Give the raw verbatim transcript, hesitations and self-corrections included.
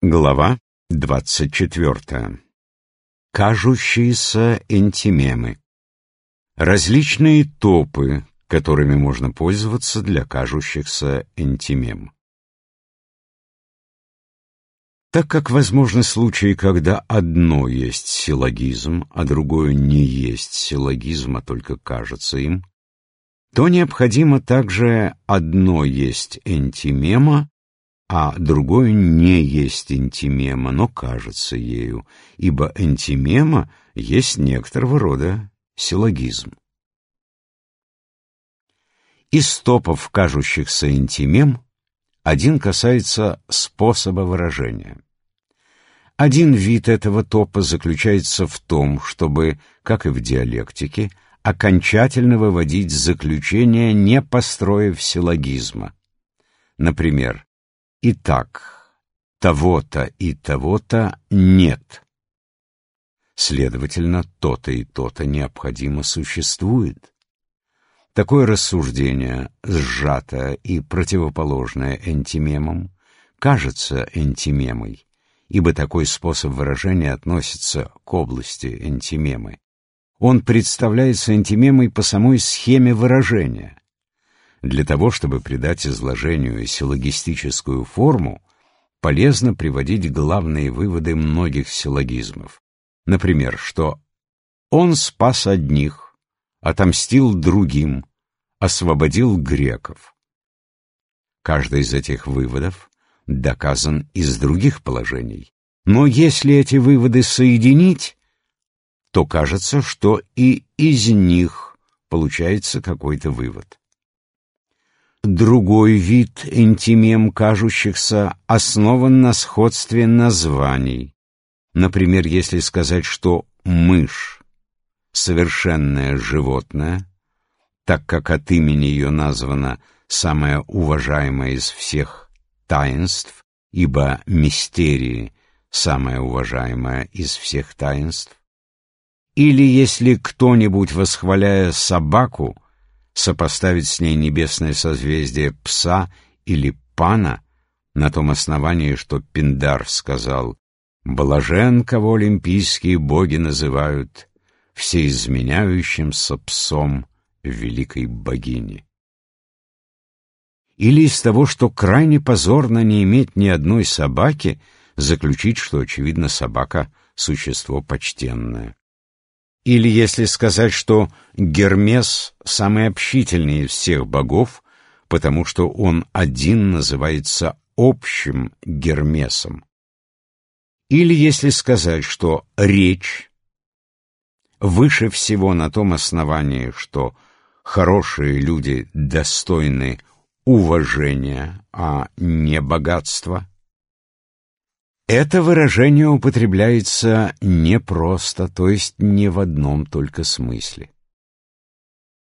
Глава двадцать четвёртая. Кажущиеся энтимемы. Различные топы, которыми можно пользоваться для кажущихся энтимем. Так как возможны случаи, когда одно есть силлогизм, а другое не есть силлогизм, а только кажется им, то необходимо также одно есть энтимема, а другое не есть энтимема, но кажется ею, ибо энтимема есть некоторого рода силлогизм. Из топов кажущихся энтимем один касается способа выражения. Один вид этого топа заключается в том, чтобы, как и в диалектике, окончательно выводить заключение, не построив силлогизма. Например, «Итак, того-то и того-то нет». Следовательно, то-то и то-то необходимо существует. Такое рассуждение, сжатое и противоположное энтимемам, кажется энтимемой, ибо такой способ выражения относится к области энтимемы. Он представляется энтимемой по самой схеме выражения. Для того, чтобы придать изложению силлогистическую форму, полезно приводить главные выводы многих силлогизмов. Например, что «он спас одних, отомстил другим, освободил греков». Каждый из этих выводов доказан из других положений. Но если эти выводы соединить, то кажется, что и из них получается какой-то вывод. Другой вид энтимем кажущихся основан на сходстве названий. Например, если сказать, что мышь — совершенное животное, так как от имени ее названо самое уважаемое из всех таинств, ибо мистерии — самое уважаемое из всех таинств. Или если кто-нибудь, восхваляя собаку, сопоставить с ней небесное созвездие Пса или Пана на том основании, что Пиндар сказал: «Блажен, кого олимпийские боги называют всеизменяющимся псом великой богини». Или из того, что крайне позорно не иметь ни одной собаки, заключить, что, очевидно, собака — существо почтенное. Или если сказать, что Гермес самый общительный из всех богов, потому что он один называется общим Гермесом. Или если сказать, что речь выше всего на том основании, что хорошие люди достойны уважения, а не богатства. Это выражение употребляется не просто, то есть не в одном только смысле.